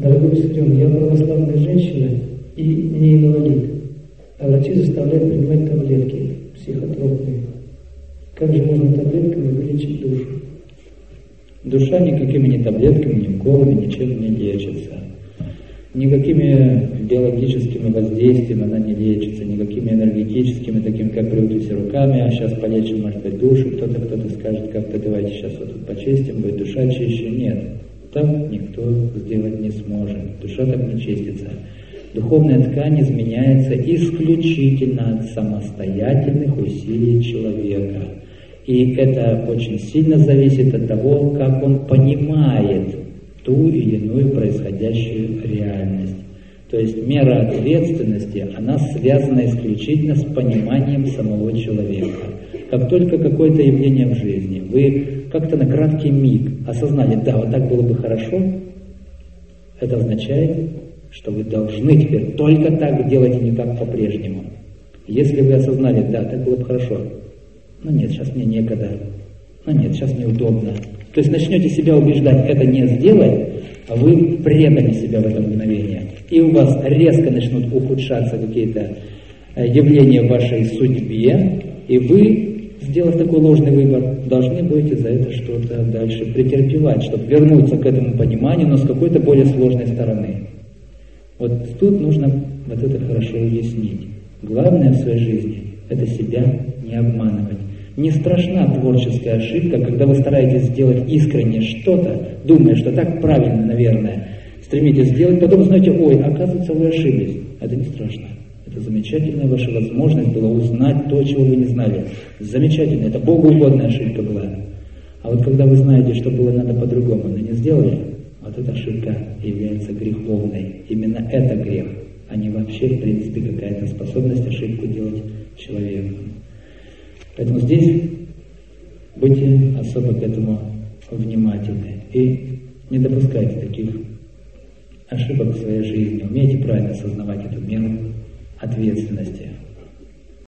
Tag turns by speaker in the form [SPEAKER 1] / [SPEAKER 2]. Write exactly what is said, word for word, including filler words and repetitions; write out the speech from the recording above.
[SPEAKER 1] Дорогой Сестрен, я православная женщина и не инвалид, а врачи заставляют принимать таблетки психотропные. Как же можно таблетками вылечить душу?
[SPEAKER 2] Душа никакими ни таблетками, ни уколами, ничем не лечится. Никакими биологическими воздействиями она не лечится, никакими энергетическими, таким как привыкли руками, а сейчас полечим, может быть, душу, кто-то кто-то скажет, как-то давайте сейчас вот тут почистим, будет душа чище. Нет, так никто сделать не сможет, душа так не чистится. Духовная ткань изменяется исключительно от самостоятельных усилий человека. И это очень сильно зависит от того, как он понимает ту или иную происходящую реальность. То есть мера ответственности, она связана исключительно с пониманием самого человека. Как только какое-то явление в жизни, вы как-то на краткий миг осознали, да, вот так было бы хорошо, это означает, что вы должны теперь только так делать и не как по-прежнему. Если вы осознали, да, так было бы хорошо, ну нет, сейчас мне некогда, ну нет, сейчас неудобно. То есть начнете себя убеждать, это не сделать, а вы предали себя в это мгновение. И у вас резко начнут ухудшаться какие-то явления в вашей судьбе, и вы, сделав такой ложный выбор, должны будете за это что-то дальше претерпевать, чтобы вернуться к этому пониманию, но с какой-то более сложной стороны. Вот тут нужно вот это хорошо уяснить. Главное в своей жизни – это себя не обманывать. Не страшна творческая ошибка, когда вы стараетесь сделать искренне что-то, думая, что так правильно, наверное, стремитесь сделать, потом знаете, ой, оказывается, вы ошиблись. Это не страшно. Это замечательная ваша возможность была узнать то, чего вы не знали. Замечательно, это Богу угодная ошибка была. А вот когда вы знаете, что было надо по-другому, но не сделали, вот эта ошибка является греховной. Именно это грех, а не вообще, в принципе, какая-то способность ошибку делать человеку. Поэтому здесь будьте особо к этому внимательны и не допускайте таких ошибок в своей жизни. Умейте правильно осознавать эту меру ответственности.